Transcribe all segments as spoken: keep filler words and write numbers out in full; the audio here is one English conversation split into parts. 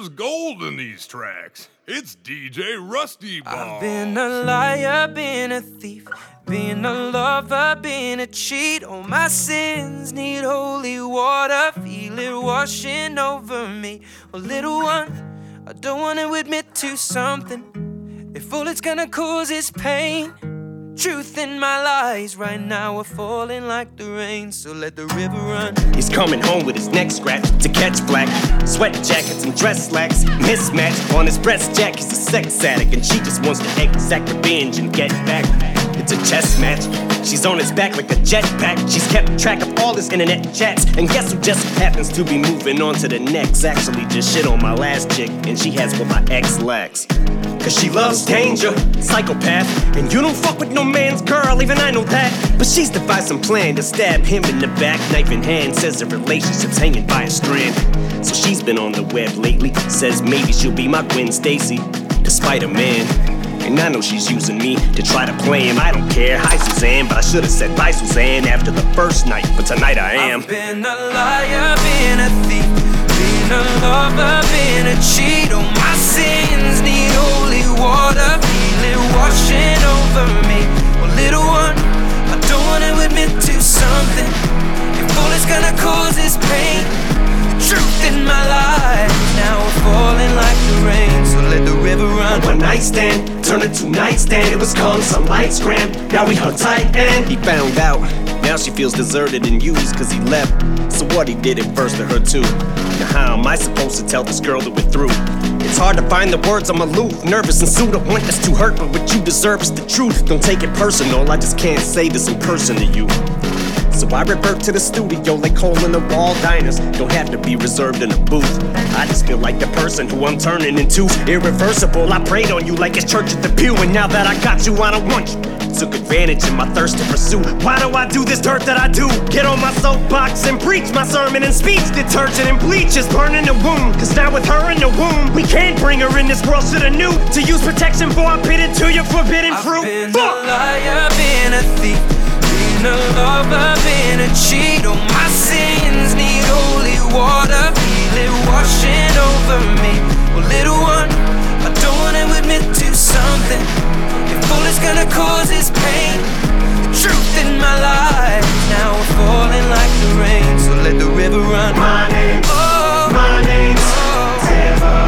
There's gold in these tracks. It's D J Rusty Balls. I've been a liar, been a thief, been a lover, been a cheat. All my sins need holy water, feel it washing over me. Well, little one, I don't want to admit to something. If all it's gonna cause is pain, truth in my lies right now are falling like the rain, so let the river run. He's coming home with his neck scratched to catch black. Sweat jackets and dress slacks mismatched. On his breast jack, he's a sex addict, and she just wants to exact revenge and get back. It's a chess match. She's on his back like a jetpack. She's kept track of all his internet chats, and guess who just happens to be moving on to the next? Actually just shit on my last chick, and she has what my ex lacks. Cause she loves danger, psychopath. And you don't fuck with no man's girl, even I know that. But she's devised some plan to stab him in the back, knife in hand. Says the relationship's hanging by a strand. So she's been on the web lately. Says maybe she'll be my Gwen Stacy, despite a man. And I know she's using me to try to play him. I don't care, hi Suzanne, but I should've said bye Suzanne after the first night, but tonight I am. I've been a liar, been a thief, been a lover, been a cheat. All my sins need holy water, feel it washing over me. Well, little one, I don't wanna admit to something. If all it's gonna cause is pain, the truth in my life now we're falling like the rain, so let the river run. One night stand turned into nightstand. It was calm, some lights crammed. Now we hung tight and he found out. Now she feels deserted and used cause he left. So what, he did it first to her too. Now how am I supposed to tell this girl that we're through? It's hard to find the words, I'm aloof, nervous and sued. I want this to hurt, but what you deserve is the truth. Don't take it personal, I just can't say this in person to you. So I revert to the studio like hole in the wall diners. Don't have to be reserved in a booth. I just feel like the person who I'm turning into. Irreversible, I prayed on you like it's church at the pew. And now that I got you, I don't want you. Took advantage of my thirst to pursue. Why do I do this dirt that I do? Get on my soapbox and preach my sermon and speech. Detergent and bleach is burning the wound. Cause now with her in the womb, we can't bring her in this world. Shoulda knew to use protection before I bid it to your forbidden fruit. I've been Fuck. a liar, been a thief, been a lover, been a cheat. All my sins need holy water, feel it washing over me. Well, little one, I don't wanna admit to something. If all it's gonna cause is pain, the truth in my life now we're falling like the rain, so let the river run. My name's, oh, my name's oh, River.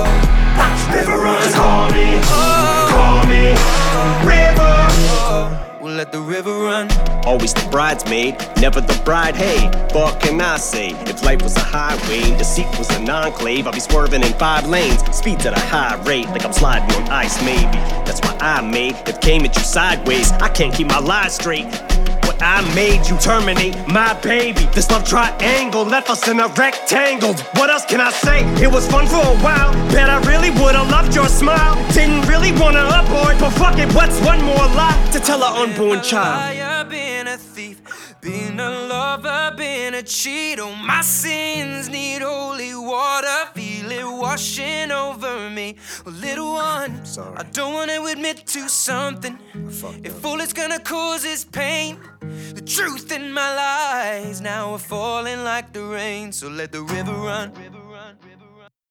oh, River runs, call me, oh, call me, River. oh. Well, let the river run. Always the bridesmaid, never the bride. Hey, what can I say? If life was a highway, deceit was an enclave, I'd be swerving in five lanes, speeds at a high rate, like I'm sliding on ice maybe. That's why I made it came at you sideways. I can't keep my lies straight. What I made you terminate my baby. This love triangle left us in a rectangle. What else can I say? It was fun for a while. Bet I really would've loved your smile. Didn't really wanna abort, but fuck it, what's one more lie to tell our unborn child? Been a thief, been a lover, been a cheat. All my sins need holy water, feel it washing over me. Well, little one, Sorry. I don't wanna admit to something. If all it's gonna cause is pain, the truth in my lies now are falling like the rain, so let the river run.